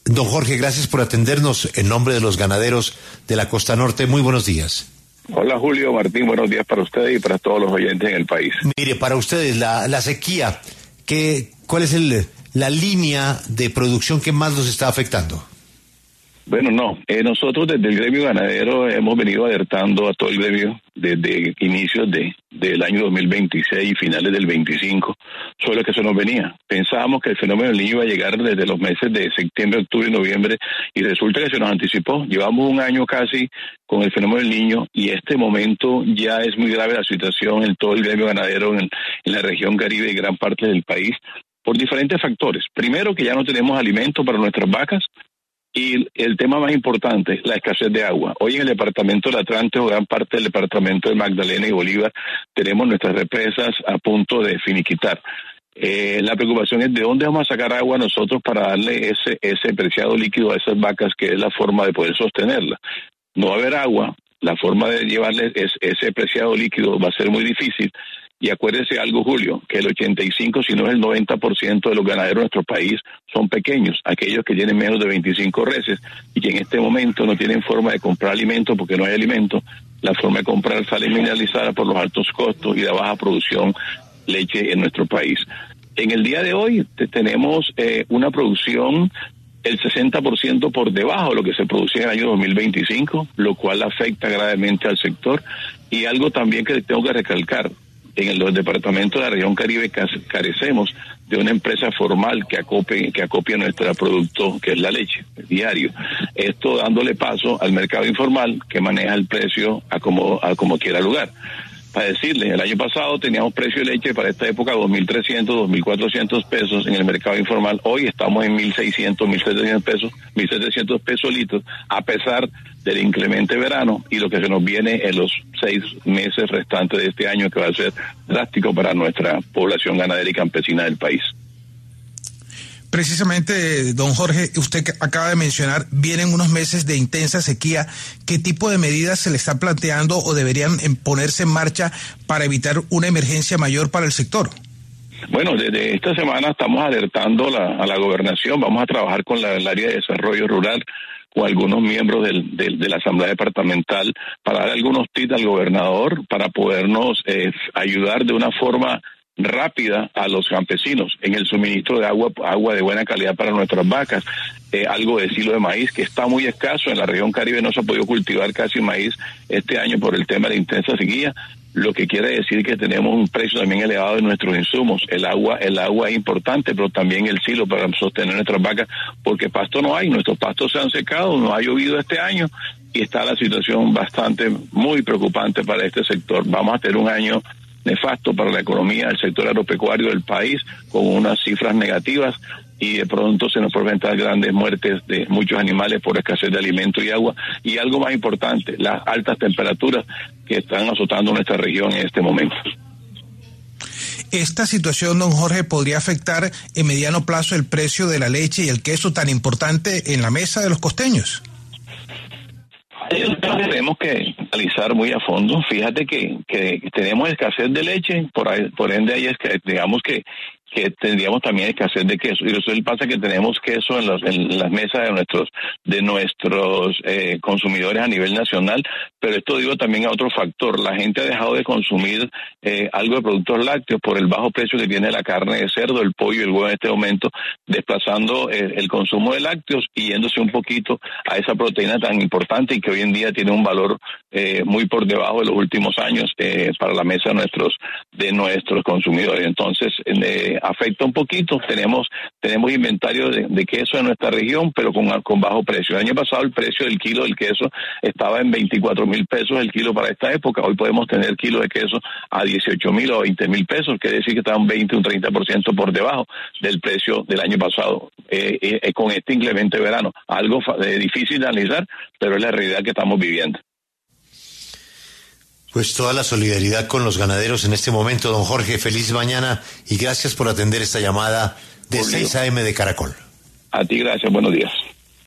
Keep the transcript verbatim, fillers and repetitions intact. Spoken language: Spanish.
Don Jorge, gracias por atendernos en nombre de los ganaderos de la Costa Norte. Muy buenos días. Hola Julio, Martín, buenos días para ustedes y para todos los oyentes en el país. Mire, para ustedes, la, la sequía, ¿qué, ¿cuál es el, la línea de producción que más los está afectando? Bueno, no, eh, nosotros desde el gremio ganadero hemos venido alertando a todo el gremio desde inicios de del año dos mil veintiséis y finales del veinticinco sobre lo que se nos venía. Pensábamos que el fenómeno del Niño iba a llegar desde los meses de septiembre, octubre y noviembre y resulta que se nos anticipó. Llevamos un año casi con el fenómeno del Niño y este momento ya es muy grave la situación en todo el gremio ganadero en, en la región Caribe y gran parte del país por diferentes factores. Primero, que ya no tenemos alimento para nuestras vacas. Y el tema más importante, la escasez de agua. Hoy en el departamento del Atlántico, gran parte del departamento de Magdalena y Bolívar, tenemos nuestras represas a punto de finiquitar. Eh, la preocupación es de dónde vamos a sacar agua nosotros para darle ese ese preciado líquido a esas vacas, que es la forma de poder sostenerla. No va a haber agua, la forma de llevarle es, ese preciado líquido va a ser muy difícil. Y acuérdese algo, Julio, que el ochenta y cinco, si no es el noventa por ciento de los ganaderos de nuestro país son pequeños, aquellos que tienen menos de veinticinco reses y que en este momento no tienen forma de comprar alimento porque no hay alimento. La forma de comprar sale mineralizada por los altos costos y la baja producción leche en nuestro país. En el día de hoy te, tenemos eh, una producción el sesenta por ciento por debajo de lo que se producía en el año dos mil veinticinco, lo cual afecta gravemente al sector. Y algo también que tengo que recalcar, en los departamentos de la región Caribe carecemos de una empresa formal que acopie, que acopie nuestro producto, que es la leche, diario. Esto dándole paso al mercado informal, que maneja el precio a como, a como quiera lugar. Para decirle, el año pasado teníamos precio de leche para esta época dos mil trescientos, dos mil cuatrocientos pesos en el mercado informal. Hoy estamos en mil seiscientos, mil setecientos pesos, mil setecientos pesos litros, a pesar del inclemente verano y lo que se nos viene en los seis meses restantes de este año, que va a ser drástico para nuestra población ganadera y campesina del país. Precisamente, don Jorge, usted acaba de mencionar, vienen unos meses de intensa sequía. ¿Qué tipo de medidas se le está planteando o deberían ponerse en marcha para evitar una emergencia mayor para el sector? Bueno, desde esta semana estamos alertando la, a la gobernación. Vamos a trabajar con la, el área de desarrollo rural, con algunos miembros del, del, de la Asamblea Departamental, para dar algunos tips al gobernador para podernos eh, ayudar de una forma rápida a los campesinos en el suministro de agua agua de buena calidad para nuestras vacas, eh, algo de silo de maíz que está muy escaso en la región Caribe. No se ha podido cultivar casi maíz este año por el tema de la intensa sequía, lo que quiere decir que tenemos un precio también elevado de nuestros insumos. El agua el agua es importante, pero también el silo para sostener nuestras vacas, porque pasto no hay, nuestros pastos se han secado, no ha llovido este año y está la situación bastante muy preocupante para este sector. Vamos a tener un año nefasto para la economía del sector agropecuario del país, con unas cifras negativas, y de pronto se nos presentan grandes muertes de muchos animales por escasez de alimento y agua, y algo más importante, las altas temperaturas que están azotando nuestra región en este momento. ¿Esta situación, don Jorge, podría afectar en mediano plazo el precio de la leche y el queso tan importante en la mesa de los costeños? Tenemos que analizar muy a fondo. Fíjate que, que tenemos escasez de leche, por ahí, por ende ahí es que digamos que que tendríamos también escasez de queso, y eso pasa que tenemos queso en, los, en las mesas de nuestros de nuestros eh, consumidores a nivel nacional, pero esto digo también a otro factor. La gente ha dejado de consumir eh, algo de productos lácteos por el bajo precio que tiene la carne de cerdo, el pollo y el huevo en este momento, desplazando eh, el consumo de lácteos y yéndose un poquito a esa proteína tan importante y que hoy en día tiene un valor eh, muy por debajo de los últimos años eh, para la mesa de nuestros de nuestros consumidores. Entonces, eh, afecta un poquito. Tenemos tenemos inventario de, de queso en nuestra región, pero con, con bajo precio. El año pasado el precio del kilo del queso estaba en veinticuatro mil pesos el kilo para esta época. Hoy podemos tener kilos de queso a dieciocho mil o veinte mil pesos, quiere decir que está un veinte, un treinta por ciento por debajo del precio del año pasado, eh, eh, con este inclemente verano. Algo eh, difícil de analizar, pero es la realidad que estamos viviendo. Pues toda la solidaridad con los ganaderos en este momento, don Jorge. Feliz mañana y gracias por atender esta llamada de seis a eme de Caracol. A ti gracias, buenos días.